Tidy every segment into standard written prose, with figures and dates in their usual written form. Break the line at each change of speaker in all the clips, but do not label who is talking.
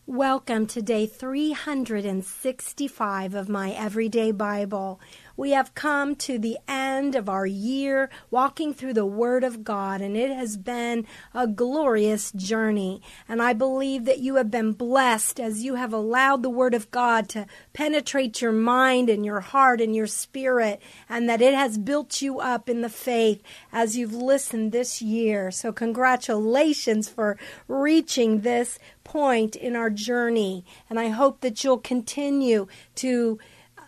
Welcome to day 365 of my Everyday Bible. We have come to the end of our year walking through the Word of God, and it has been a glorious journey. And I believe that you have been blessed as you have allowed the Word of God to penetrate your mind and your heart and your spirit, and that it has built you up in the faith as you've listened this year. So congratulations for reaching this point in our journey, and I hope that you'll continue to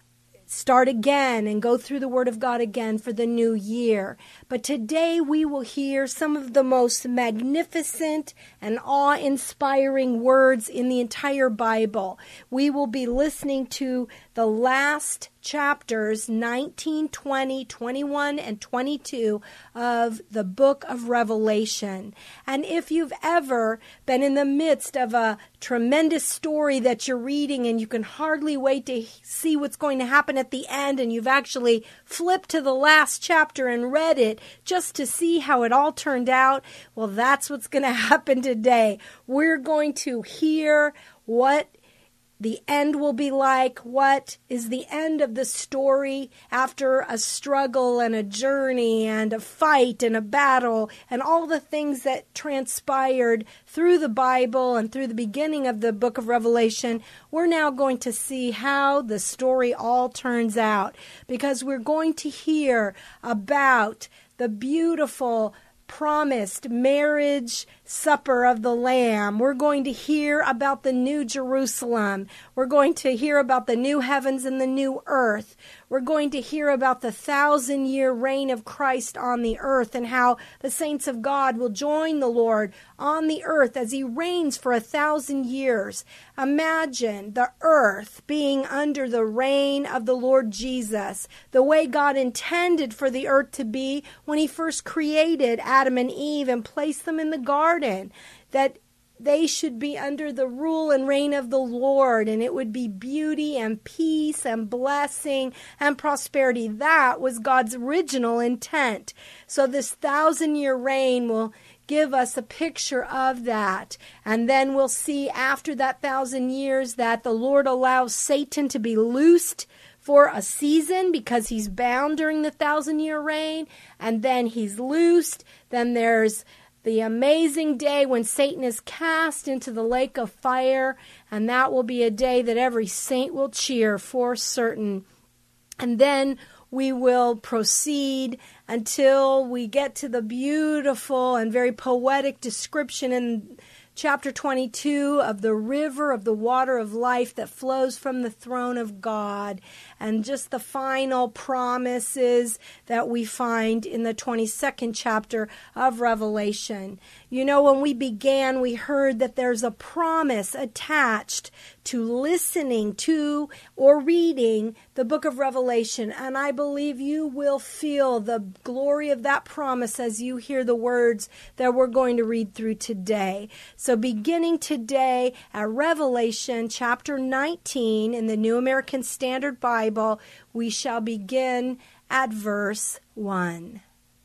start again and go through the Word of God again for the new year. But today we will hear some of the most magnificent and awe-inspiring words in the entire Bible. We will be listening to the last chapters 19, 20, 21, and 22 of the book of Revelation. And if you've ever been in the midst of a tremendous story that you're reading and you can hardly wait to see what's going to happen at the end, and you've actually flipped to the last chapter and read it just to see how it all turned out, well, that's what's going to happen today. We're going to hear what the end will be like, what is the end of the story after a struggle and a journey and a fight and a battle and all the things that transpired through the Bible and through the beginning of the book of Revelation. We're now going to see how the story all turns out, because we're going to hear about the beautiful promised marriage supper of the Lamb. We're going to hear about the new Jerusalem. We're going to hear about the new heavens and the new earth. We're going to hear about the 1,000-year reign of Christ on the earth and how the saints of God will join the Lord on the earth as he reigns for 1,000 years. Imagine the earth being under the reign of the Lord Jesus, the way God intended for the earth to be when he first created Adam and Eve and placed them in the garden, that they should be under the rule and reign of the Lord, and it would be beauty and peace and blessing and prosperity. That was God's original intent. So this 1,000-year reign will give us a picture of that. And then we'll see after that 1,000 years that the Lord allows Satan to be loosed for a season because he's bound during the 1,000-year reign, and then he's loosed. Then there's the amazing day when Satan is cast into the lake of fire, and that will be a day that every saint will cheer for certain. And then we will proceed until we get to the beautiful and very poetic description in chapter 22 of the river of the water of life that flows from the throne of God, and just the final promises that we find in the 22nd chapter of Revelation. You know, when we began, we heard that there's a promise attached to listening to or reading the book of Revelation, and I believe you will feel the glory of that promise as you hear the words that we're going to read through today. So beginning today at Revelation chapter 19 in the New American Standard Bible, we shall begin at verse 1.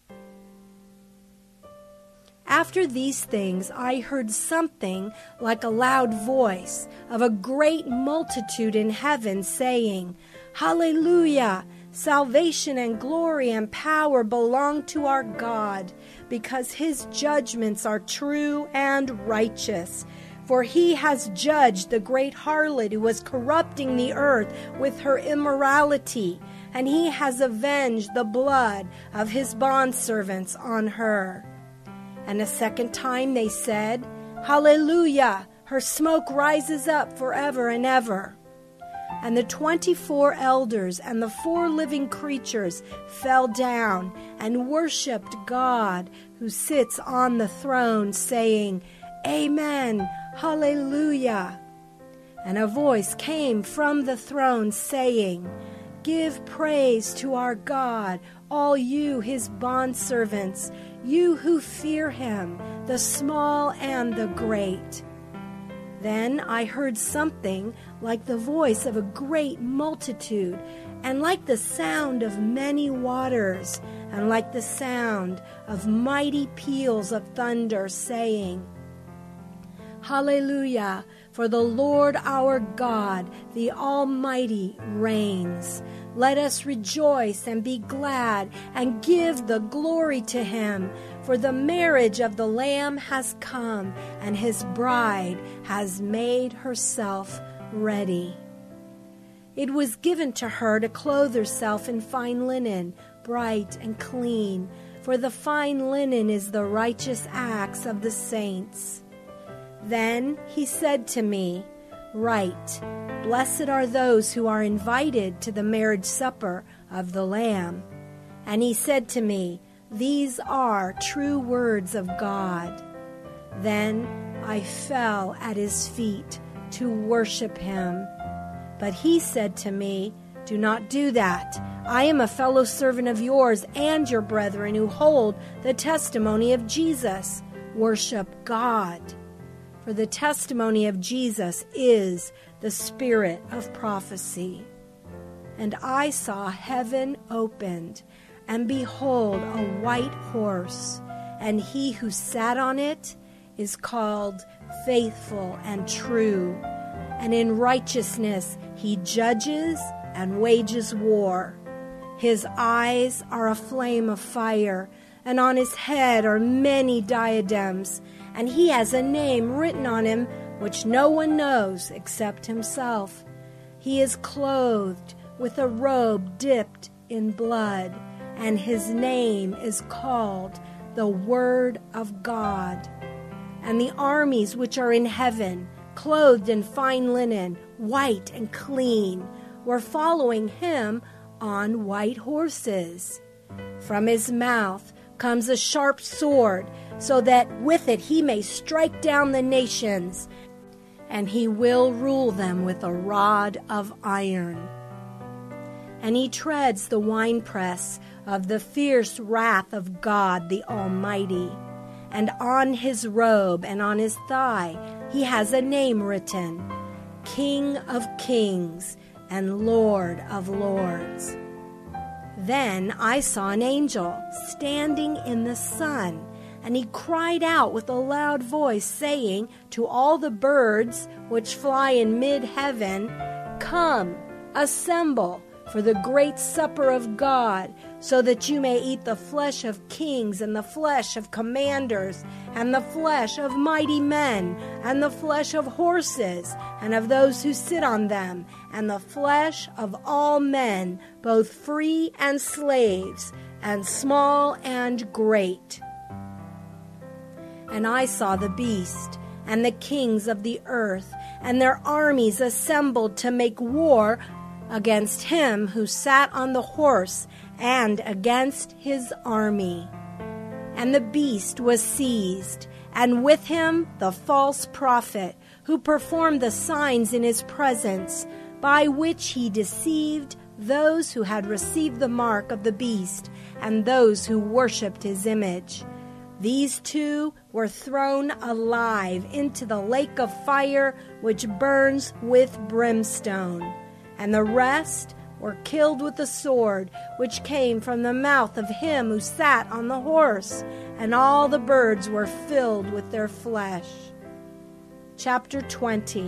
After these things, I heard something like a loud voice of a great multitude in heaven saying, Hallelujah! Salvation and glory and power belong to our God, because his judgments are true and righteous. For he has judged the great harlot who was corrupting the earth with her immorality, and he has avenged the blood of his bondservants on her. And a second time they said, Hallelujah! Her smoke rises up forever and ever. And the 24 elders and the 4 living creatures fell down and worshipped God who sits on the throne, saying, Amen, Hallelujah. And a voice came from the throne saying, Give praise to our God, all you his bondservants, you who fear him, the small and the great. Then I heard something like the voice of a great multitude, and like the sound of many waters, and like the sound of mighty peals of thunder, saying, Hallelujah! For the Lord our God, the Almighty, reigns. Let us rejoice and be glad and give the glory to him. For the marriage of the Lamb has come, and his bride has made herself ready. It was given to her to clothe herself in fine linen, bright and clean, for the fine linen is the righteous acts of the saints. Then he said to me, Write, Blessed are those who are invited to the marriage supper of the Lamb. And he said to me, These are true words of God. Then I fell at his feet to worship him. But he said to me, Do not do that. I am a fellow servant of yours and your brethren who hold the testimony of Jesus. Worship God. For the testimony of Jesus is the spirit of prophecy. And I saw heaven opened, and behold, a white horse, and he who sat on it is called Faithful and True, and in righteousness he judges and wages war. His eyes are a flame of fire, and on his head are many diadems, and he has a name written on him which no one knows except himself. He is clothed with a robe dipped in blood, and his name is called the Word of God. And the armies which are in heaven, clothed in fine linen, white and clean, were following him on white horses. From his mouth comes a sharp sword, so that with it he may strike down the nations, and he will rule them with a rod of iron. And he treads the winepress of the fierce wrath of God the Almighty. And on his robe and on his thigh he has a name written, King of Kings and Lord of Lords. Then I saw an angel standing in the sun, and he cried out with a loud voice, saying to all the birds which fly in mid-heaven, Come, assemble for the great supper of God, so that you may eat the flesh of kings, and the flesh of commanders, and the flesh of mighty men, and the flesh of horses, and of those who sit on them, and the flesh of all men, both free and slaves, and small and great. And I saw the beast, and the kings of the earth, and their armies assembled to make war against him who sat on the horse, and against his army. And the beast was seized, and with him the false prophet, who performed the signs in his presence, by which he deceived those who had received the mark of the beast, and those who worshipped his image. These two were thrown alive into the lake of fire, which burns with brimstone. And the rest were killed with the sword which came from the mouth of him who sat on the horse, and all the birds were filled with their flesh. Chapter 20.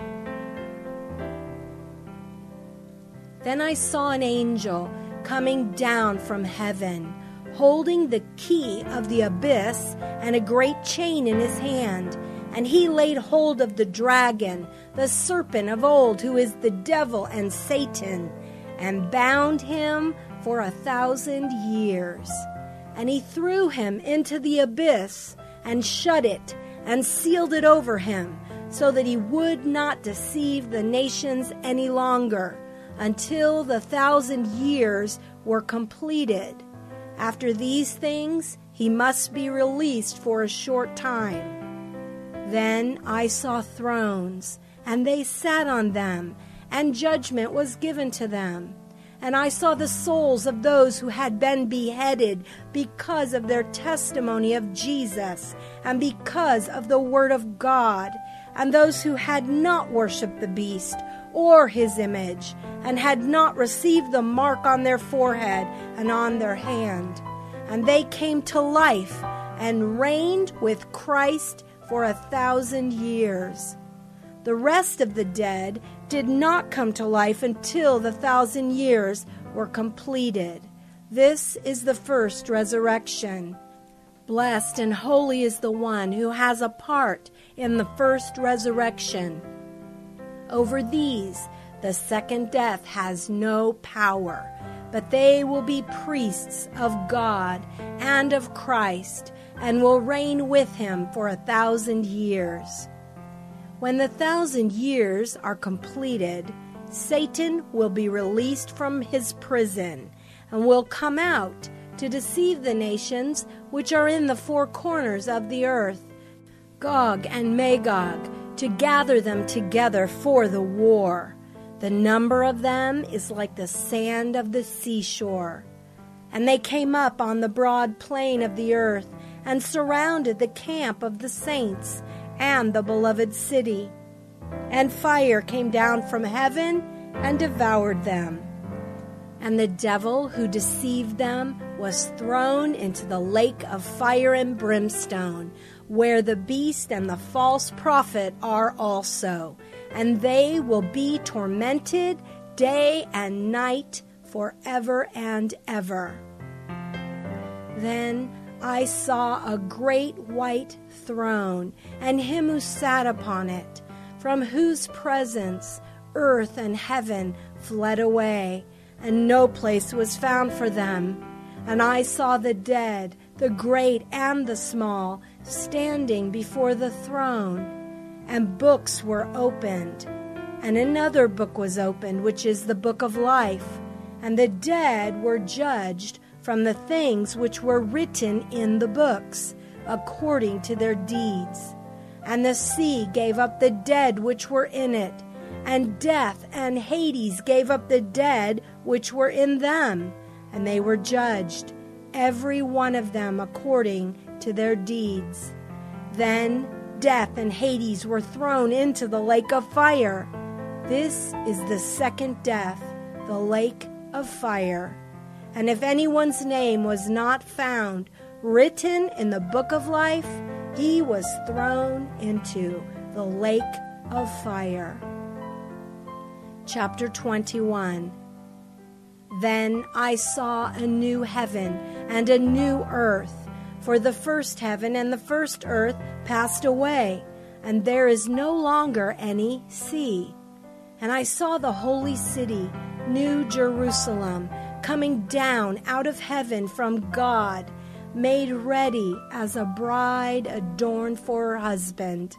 Then I saw an angel coming down from heaven, holding the key of the abyss and a great chain in his hand. And he laid hold of the dragon, the serpent of old, who is the devil and Satan, and bound him for 1,000 years. And he threw him into the abyss, and shut it, and sealed it over him, so that he would not deceive the nations any longer, until the 1,000 years were completed. After these things, he must be released for a short time. Then I saw thrones, and they sat on them, and judgment was given to them. And I saw the souls of those who had been beheaded because of their testimony of Jesus, and because of the word of God, and those who had not worshipped the beast or his image, and had not received the mark on their forehead and on their hand. And they came to life and reigned with Christ for 1,000 years. The rest of the dead did not come to life until the 1,000 years were completed. This is the first resurrection. Blessed and holy is the one who has a part in the first resurrection. Over these, the second death has no power, but they will be priests of God and of Christ, and will reign with him for 1,000 years. When the 1,000 years are completed, Satan will be released from his prison and will come out to deceive the nations which are in the four corners of the earth, Gog and Magog, to gather them together for the war. The number of them is like the sand of the seashore. And they came up on the broad plain of the earth and surrounded the camp of the saints and the beloved city. And fire came down from heaven and devoured them. And the devil who deceived them was thrown into the lake of fire and brimstone, where the beast and the false prophet are also. And they will be tormented day and night forever and ever. Then I saw a great white throne, and him who sat upon it, from whose presence earth and heaven fled away, and no place was found for them. And I saw the dead, the great and the small, standing before the throne, and books were opened. And another book was opened, which is the book of life. And the dead were judged from the things which were written in the books, according to their deeds. And the sea gave up the dead which were in it, and death and Hades gave up the dead which were in them, and they were judged, every one of them according to their deeds. Then death and Hades were thrown into the lake of fire. This is the second death, the lake of fire. And if anyone's name was not found written in the book of life, he was thrown into the lake of fire. Chapter 21. Then I saw a new heaven and a new earth, for the first heaven and the first earth passed away, and there is no longer any sea. And I saw the holy city, New Jerusalem, coming down out of heaven from God, made ready as a bride adorned for her husband.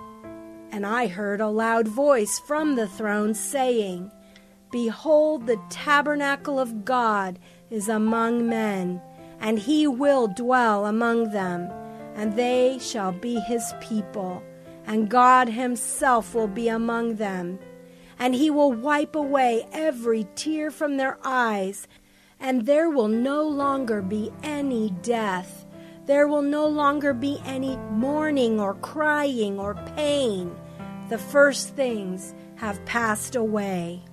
And I heard a loud voice from the throne saying, Behold, the tabernacle of God is among men, and he will dwell among them, and they shall be his people, and God himself will be among them. And he will wipe away every tear from their eyes, and there will no longer be any death. There will no longer be any mourning or crying or pain. The first things have passed away.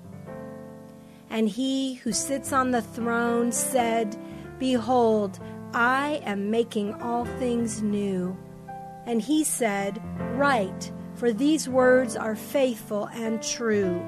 And he who sits on the throne said, Behold, I am making all things new. And he said, Write, for these words are faithful and true.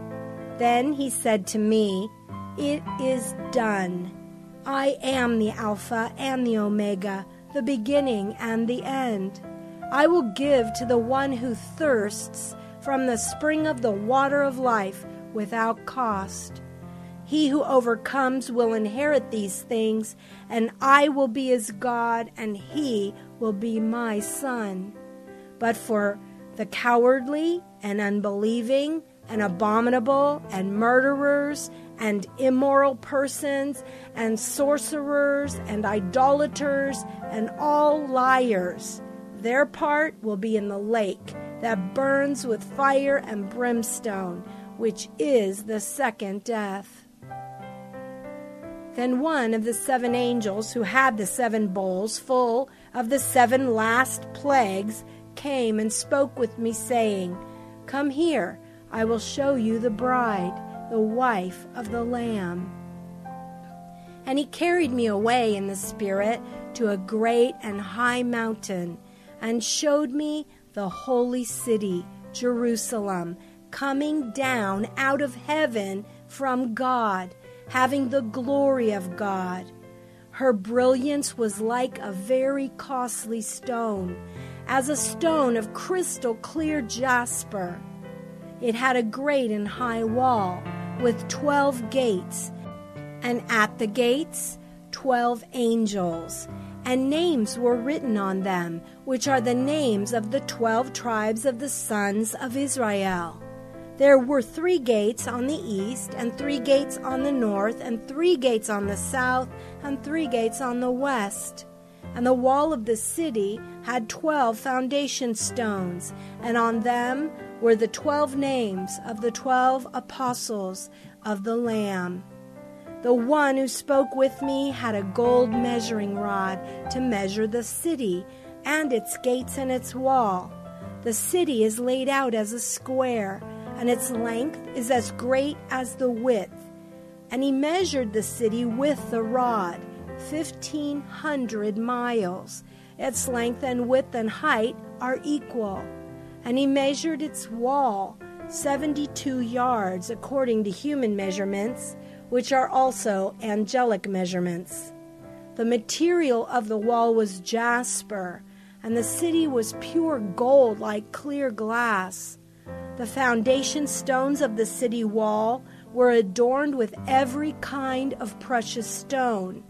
Then he said to me, It is done. I am the Alpha and the Omega, the beginning and the end. I will give to the one who thirsts from the spring of the water of life without cost. He who overcomes will inherit these things, and I will be his God, and he will be my son. But for the cowardly and unbelieving and abominable and murderers and immoral persons and sorcerers and idolaters and all liars, their part will be in the lake that burns with fire and brimstone, which is the second death. Then one of the 7 angels who had the 7 bowls full of the 7 last plagues came and spoke with me, saying, Come here, I will show you the bride, the wife of the Lamb. And he carried me away in the Spirit to a great and high mountain, and showed me the holy city, Jerusalem, coming down out of heaven from God, having the glory of God. Her brilliance was like a very costly stone, as a stone of crystal clear jasper. It had a great and high wall with 12 gates, and at the gates 12 angels, and names were written on them, which are the names of the 12 tribes of the sons of Israel. There were 3 gates on the east, and 3 gates on the north, and 3 gates on the south, and 3 gates on the west. And the wall of the city had 12 foundation stones, and on them were the 12 names of the 12 apostles of the Lamb. The one who spoke with me had a gold measuring rod to measure the city and its gates and its wall. The city is laid out as a square, and its length is as great as the width. And he measured the city with the rod, 1,500 miles. Its length and width and height are equal. And he measured its wall, 72 yards, according to human measurements, which are also angelic measurements. The material of the wall was jasper, and the city was pure gold like clear glass. The foundation stones of the city wall were adorned with every kind of precious stone.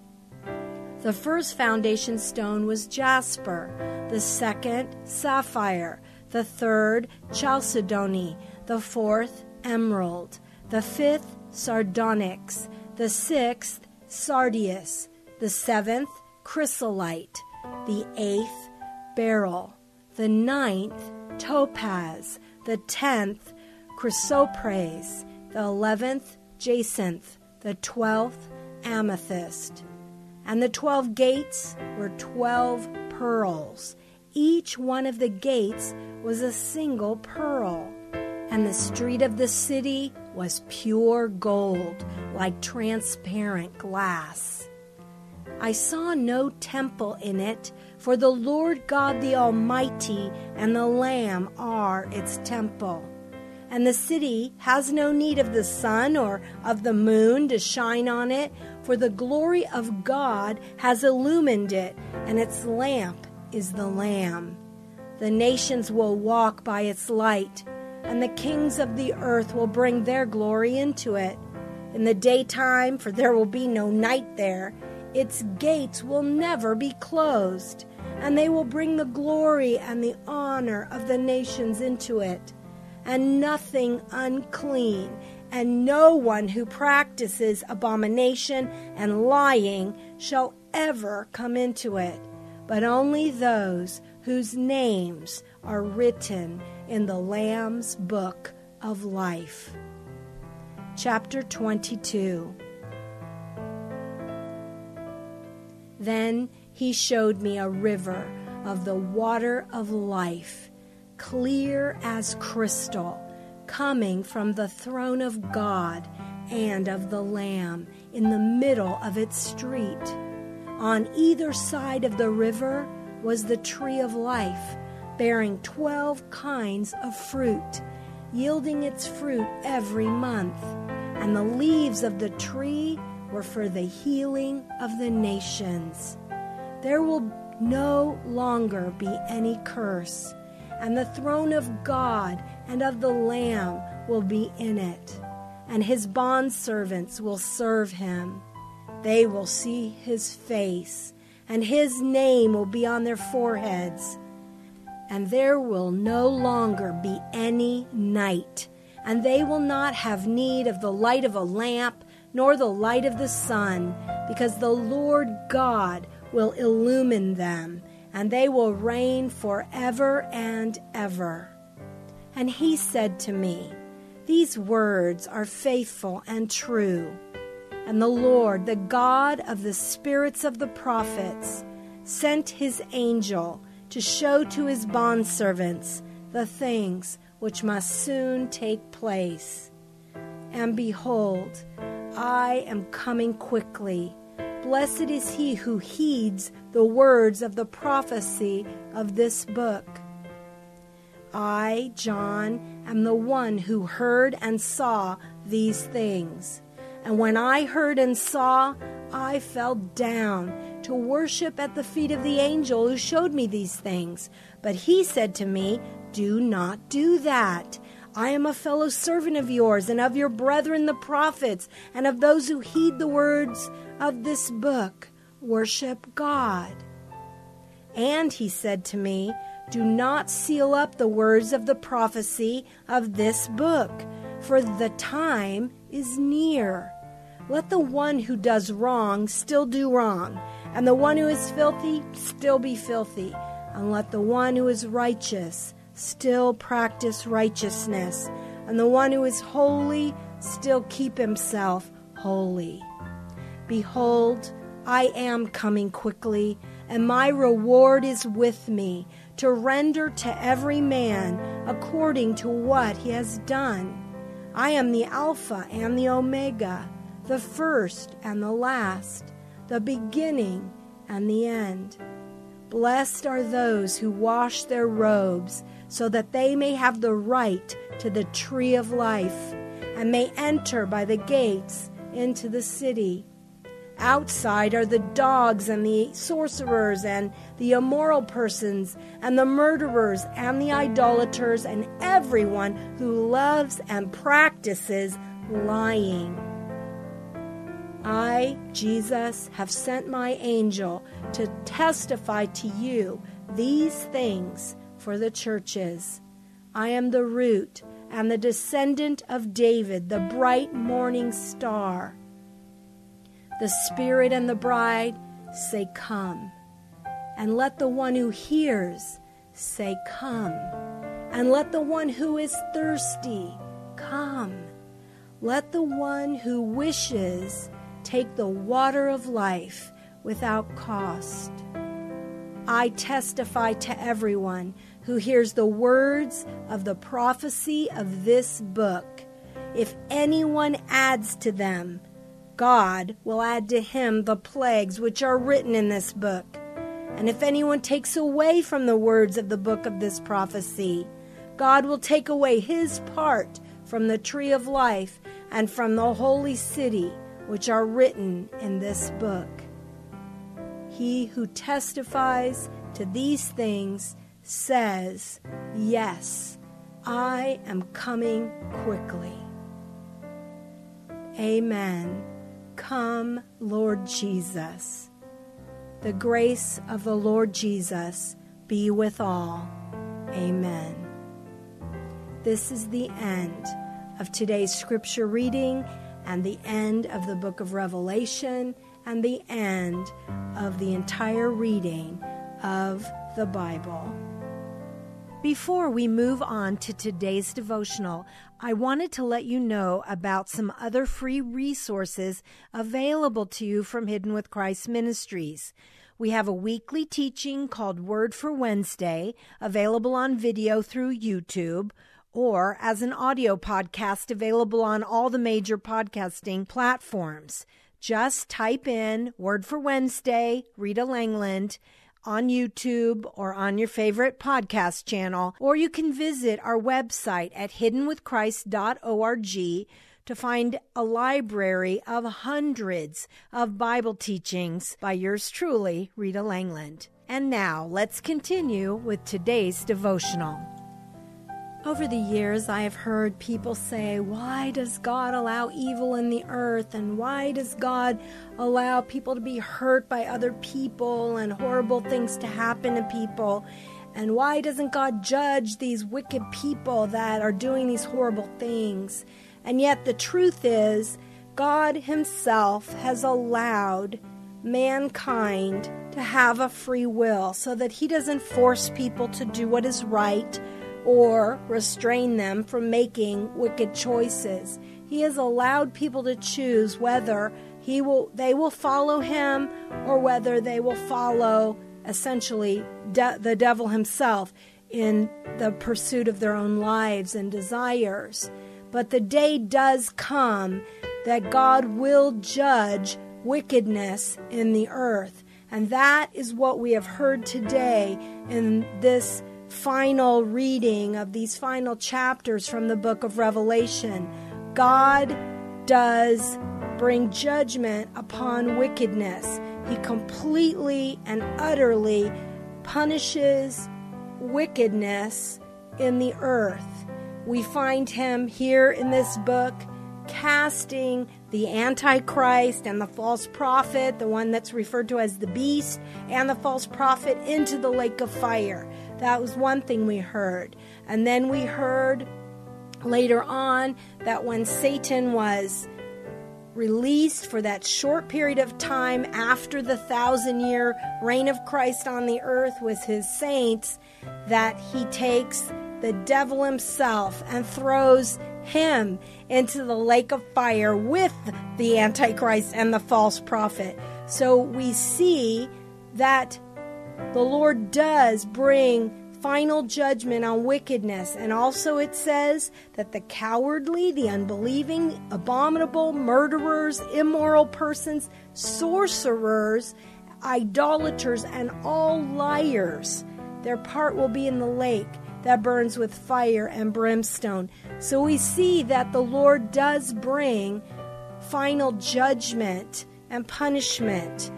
The first foundation stone was jasper, the second sapphire, the third chalcedony, the fourth emerald, the fifth sardonyx, the sixth sardius, the seventh chrysolite, the eighth beryl, the ninth topaz, the 10th chrysoprase, the 11th jacinth, the 12th amethyst. And the 12 gates were 12 pearls. Each one of the gates was a single pearl. And the street of the city was pure gold, like transparent glass. I saw no temple in it, for the Lord God the Almighty and the Lamb are its temple. And the city has no need of the sun or of the moon to shine on it, for the glory of God has illumined it, and its lamp is the Lamb. The nations will walk by its light, and the kings of the earth will bring their glory into it. In the daytime, for there will be no night there, its gates will never be closed, and they will bring the glory and the honor of the nations into it. And nothing unclean, and no one who practices abomination and lying shall ever come into it, but only those whose names are written in the Lamb's book of life. Chapter 22. Then he showed me a river of the water of life, clear as crystal, coming from the throne of God and of the Lamb in the middle of its street. On either side of the river was the tree of life, bearing 12 kinds of fruit, yielding its fruit every month. And the leaves of the tree were for the healing of the nations. There will no longer be any curse, and the throne of God and of the Lamb will be in it, and his bondservants will serve him. They will see his face, and his name will be on their foreheads. And there will no longer be any night, and they will not have need of the light of a lamp, nor the light of the sun, because the Lord God will illumine them, and they will reign forever and ever. And he said to me, These words are faithful and true. And the Lord, the God of the spirits of the prophets, sent his angel to show to his bondservants the things which must soon take place. And behold, I am coming quickly. Blessed is he who heeds the words of the prophecy of this book. I, John, am the one who heard and saw these things. And when I heard and saw, I fell down to worship at the feet of the angel who showed me these things. But he said to me, do not do that. I am a fellow servant of yours and of your brethren the prophets and of those who heed the words of this book. Worship God. And he said to me, do not seal up the words of the prophecy of this book, for the time is near. Let the one who does wrong still do wrong, and the one who is filthy still be filthy, and let the one who is righteous still practice righteousness, and the one who is holy still keep himself holy. Behold, I am coming quickly, and my reward is with me, to render to every man according to what he has done. I am the Alpha and the Omega, the first and the last, the beginning and the end. Blessed are those who wash their robes, so that they may have the right to the tree of life, and may enter by the gates into the city. Outside are the dogs and the sorcerers and the immoral persons and the murderers and the idolaters and everyone who loves and practices lying. I, Jesus, have sent my angel to testify to you these things for the churches. I am the root and the descendant of David, the bright morning star. The Spirit and the bride say, come. And let the one who hears say, come. And let the one who is thirsty come. Let the one who wishes take the water of life without cost. I testify to everyone who hears the words of the prophecy of this book. If anyone adds to them, God will add to him the plagues which are written in this book. And if anyone takes away from the words of the book of this prophecy, God will take away his part from the tree of life and from the holy city which are written in this book. He who testifies to these things says, yes, I am coming quickly. Amen. Come, Lord Jesus. The grace of the Lord Jesus be with all. Amen. This is the end of today's scripture reading and the end of the book of Revelation and the end of the entire reading of the Bible. Before we move on to today's devotional, I wanted to let you know about some other free resources available to you from Hidden with Christ Ministries. We have a weekly teaching called Word for Wednesday, available on video through YouTube, or as an audio podcast available on all the major podcasting platforms. Just type in Word for Wednesday, Rita Langland, on YouTube or on your favorite podcast channel, or you can visit our website at hiddenwithchrist.org to find a library of hundreds of Bible teachings by yours truly, Rita Langland. And now, let's continue with today's devotional. Over the years, I have heard people say, why does God allow evil in the earth? And why does God allow people to be hurt by other people and horrible things to happen to people? And why doesn't God judge these wicked people that are doing these horrible things? And yet the truth is, God Himself has allowed mankind to have a free will so that He doesn't force people to do what is right or restrain them from making wicked choices. He has allowed people to choose whether they will follow Him or whether they will follow essentially the devil himself in the pursuit of their own lives and desires. But the day does come that God will judge wickedness in the earth. And that is what we have heard today in this final reading of these final chapters from the book of Revelation, God does bring judgment upon wickedness. He completely and utterly punishes wickedness in the earth. We find him here in this book casting the Antichrist and the false prophet, the one that's referred to as the beast, and the false prophet into the lake of fire. That was one thing we heard. And then we heard later on that when Satan was released for that short period of time after the 1,000-year reign of Christ on the earth with his saints, that he takes the devil himself and throws him into the lake of fire with the Antichrist and the false prophet. So we see that the Lord does bring final judgment on wickedness. And also it says that the cowardly, the unbelieving, abominable, murderers, immoral persons, sorcerers, idolaters, and all liars, their part will be in the lake that burns with fire and brimstone. So we see that the Lord does bring final judgment and punishment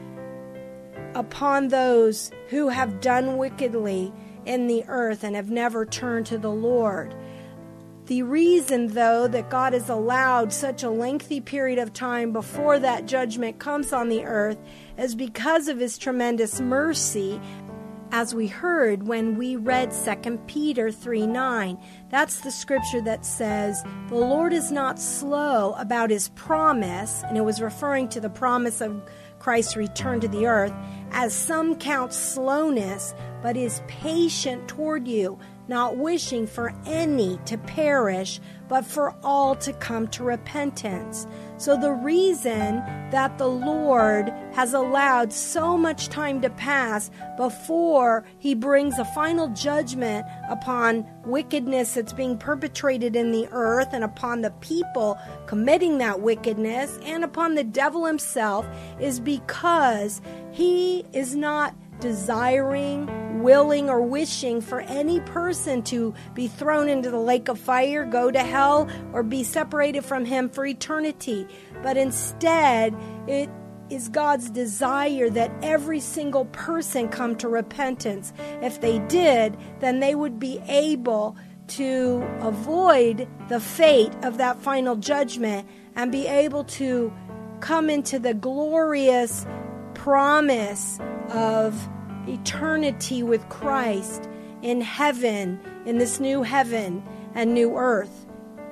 upon those who have done wickedly in the earth and have never turned to the Lord. The reason, though, that God has allowed such a lengthy period of time before that judgment comes on the earth is because of his tremendous mercy, as we heard when we read 2 Peter 3:9. That's the scripture that says, "The Lord is not slow about his promise," and it was referring to the promise of Christ's return to the earth, "as some count slowness, but is patient toward you, not wishing for any to perish, but for all to come to repentance." So the reason that the Lord has allowed so much time to pass before he brings a final judgment upon wickedness that's being perpetrated in the earth and upon the people committing that wickedness and upon the devil himself is because he is not desiring, willing, or wishing for any person to be thrown into the lake of fire, go to hell, or be separated from him for eternity. But instead, it is God's desire that every single person come to repentance. If they did, then they would be able to avoid the fate of that final judgment and be able to come into the glorious promise of eternity with Christ in heaven, in this new heaven and new earth.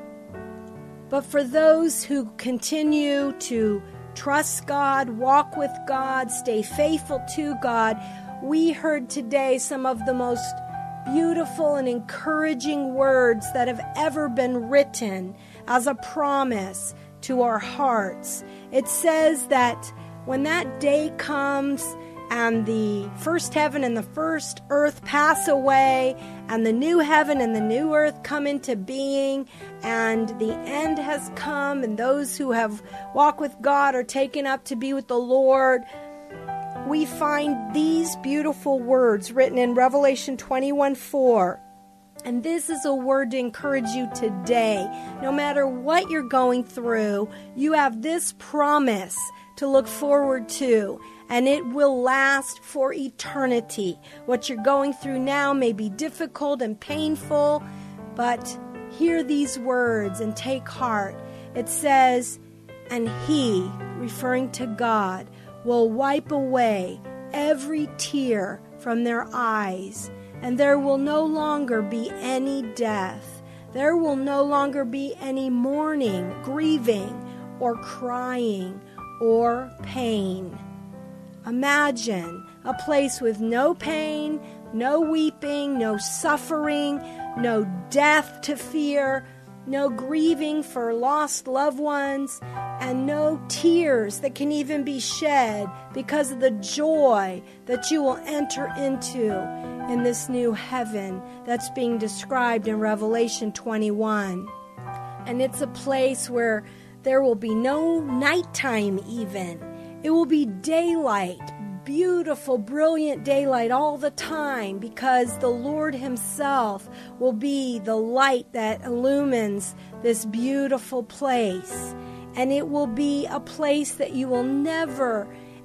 But for those who continue to trust God, walk with God, stay faithful to God, we heard today some of the most beautiful and encouraging words that have ever been written as a promise to our hearts. It says that when that day comes and the first heaven and the first earth pass away, and the new heaven and the new earth come into being, and the end has come, and those who have walked with God are taken up to be with the Lord, we find these beautiful words written in Revelation 21:4. And this is a word to encourage you today. No matter what you're going through, you have this promise to look forward to, and it will last for eternity. What you're going through now may be difficult and painful, but hear these words and take heart. It says, "And he," referring to God, "will wipe away every tear from their eyes, and there will no longer be any death. There will no longer be any mourning, grieving, or crying, or pain." Imagine a place with no pain, no weeping, no suffering, no death to fear, no grieving for lost loved ones, and no tears that can even be shed because of the joy that you will enter into in this new heaven that's being described in Revelation 21. And it's a place where there will be no nighttime even. It will be daylight, beautiful, brilliant daylight all the time, because the Lord himself will be the light that illumines this beautiful place. And it will be a place that you will never,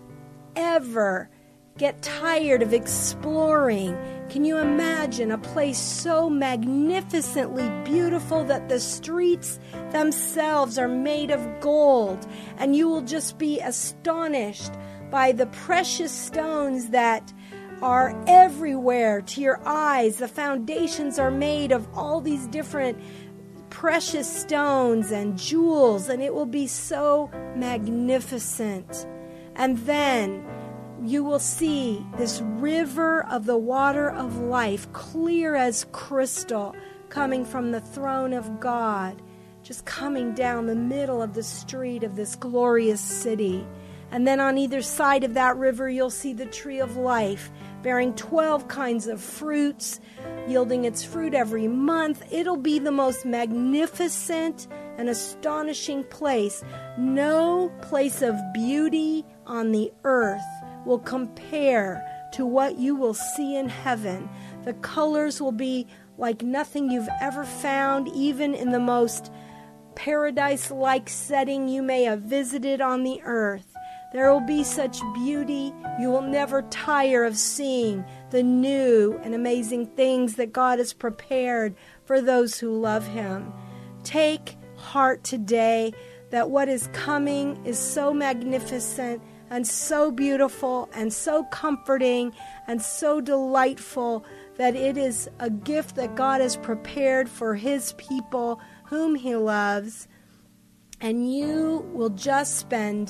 ever get tired of exploring. Can you imagine a place so magnificently beautiful that the streets themselves are made of gold, and you will just be astonished by the precious stones that are everywhere to your eyes. The foundations are made of all these different precious stones and jewels, and it will be so magnificent. And then you will see this river of the water of life, clear as crystal, coming from the throne of God, just coming down the middle of the street of this glorious city. And then on either side of that river, you'll see the tree of life, bearing 12 kinds of fruits, yielding its fruit every month. It'll be the most magnificent and astonishing place. No place of beauty on the earth will compare to what you will see in heaven. The colors will be like nothing you've ever found, even in the most paradise-like setting you may have visited on the earth. There will be such beauty, you will never tire of seeing the new and amazing things that God has prepared for those who love him. Take heart today that what is coming is so magnificent and so beautiful and so comforting and so delightful that it is a gift that God has prepared for his people whom he loves. And you will just spend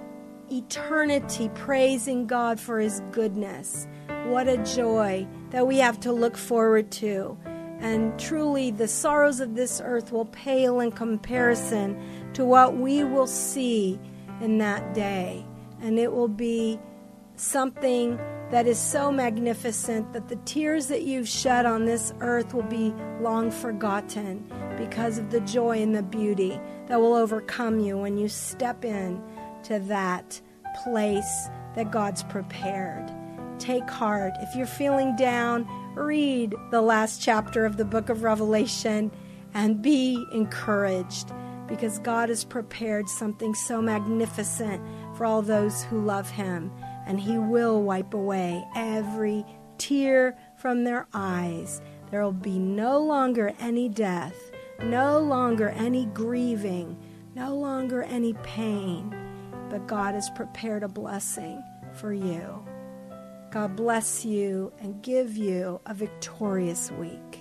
eternity praising God for his goodness. What a joy that we have to look forward to. And truly, the sorrows of this earth will pale in comparison to what we will see in that day. And it will be something that is so magnificent that the tears that you've shed on this earth will be long forgotten because of the joy and the beauty that will overcome you when you step in to that place that God's prepared. Take heart. If you're feeling down, read the last chapter of the book of Revelation and be encouraged, because God has prepared something so magnificent for all those who love him, and he will wipe away every tear from their eyes. There will be no longer any death, no longer any grieving, no longer any pain, but God has prepared a blessing for you. God bless you and give you a victorious week.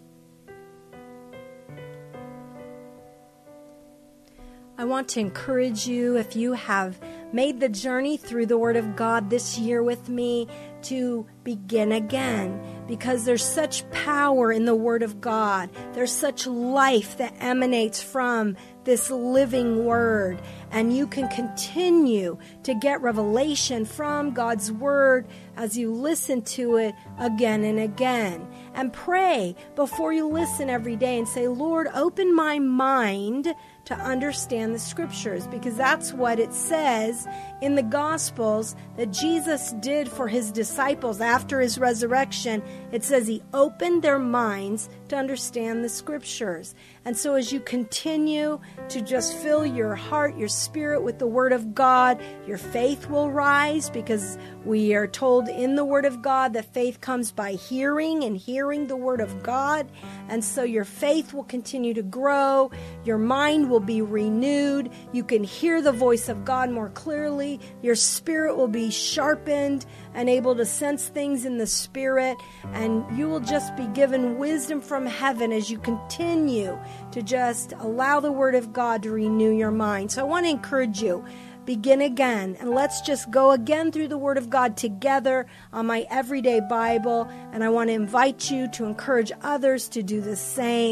I want to encourage you, if you have made the journey through the Word of God this year with me, to begin again, because there's such power in the Word of God. There's such life that emanates from this living Word, and you can continue to get revelation from God's Word as you listen to it again and again. And pray before you listen every day and say, Lord, open my mind to understand the Scriptures, because that's what it says in the Gospels that Jesus did for his disciples after his resurrection. It says he opened their minds to understand the Scriptures. And so as you continue to just fill your heart, your spirit with the Word of God, your faith will rise, because we are told in the Word of God that faith comes by hearing, and hearing the Word of God. And so your faith will continue to grow. Your mind will be renewed. You can hear the voice of God more clearly. Your spirit will be sharpened and able to sense things in the Spirit. And you will just be given wisdom from heaven as you continue to just allow the Word of God to renew your mind. So I want to encourage you, begin again, and let's just go again through the Word of God together on my Everyday Bible. And I want to invite you to encourage others to do the same.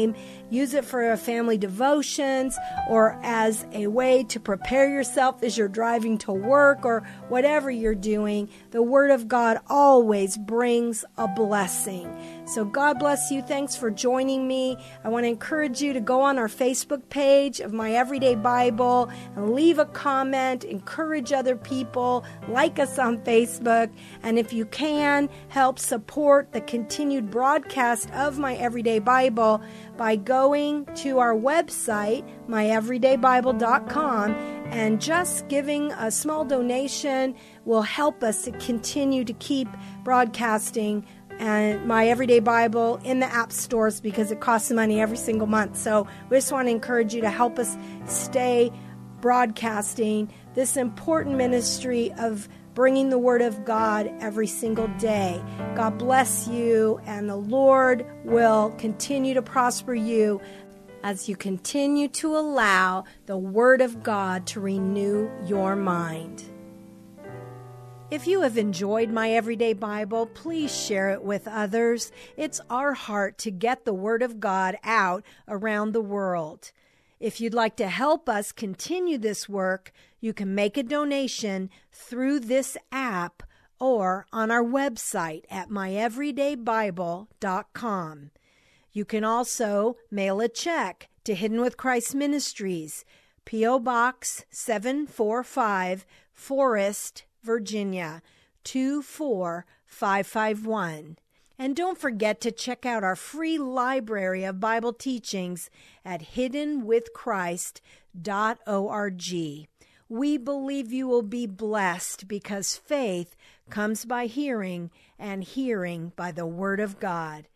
Use it for family devotions or as a way to prepare yourself as you're driving to work or whatever you're doing. The Word of God always brings a blessing. So God bless you. Thanks for joining me. I want to encourage you to go on our Facebook page of My Everyday Bible and leave a comment, encourage other people, like us on Facebook, and if you can, help support the continued broadcast of My Everyday Bible by going to our website, myeverydaybible.com, and just giving a small donation will help us to continue to keep broadcasting and My Everyday Bible in the app stores because it costs money every single month. So we just want to encourage you to help us stay broadcasting this important ministry of bringing the Word of God every single day. God bless you, and the Lord will continue to prosper you as you continue to allow the Word of God to renew your mind. If you have enjoyed My Everyday Bible, please share it with others. It's our heart to get the Word of God out around the world. If you'd like to help us continue this work, you can make a donation through this app or on our website at myeverydaybible.com. You can also mail a check to Hidden with Christ Ministries, P.O. Box 745, Forest, Virginia, 24551. And don't forget to check out our free library of Bible teachings at hiddenwithchrist.org. We believe you will be blessed because faith comes by hearing, and hearing by the Word of God.